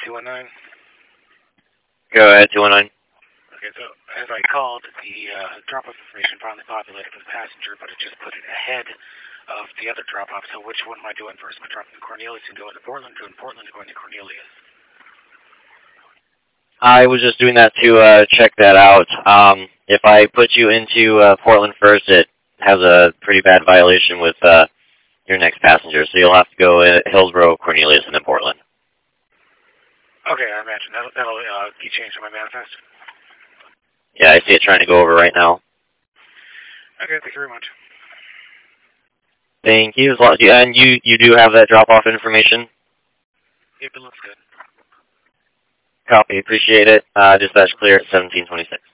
219? Go ahead, 219. Okay, so as I called, the drop-off information finally populated for the passenger, but it just put it ahead of the other drop-off. So which one am I doing first? Am I dropping Cornelius and going to Portland, doing Portland, going to Cornelius? I was just doing that to check that out. If I put you into Portland first, it has a pretty bad violation with your next passenger, so you'll have to go Hillsborough, Cornelius, and then Portland. Okay, I imagine that'll be changed on my manifest. Yeah, I see it trying to go over right now. Okay, thank you very much. Thank you. And you do have that drop-off information? Yep, it looks good. Copy. Appreciate it. Dispatch clear at 1726.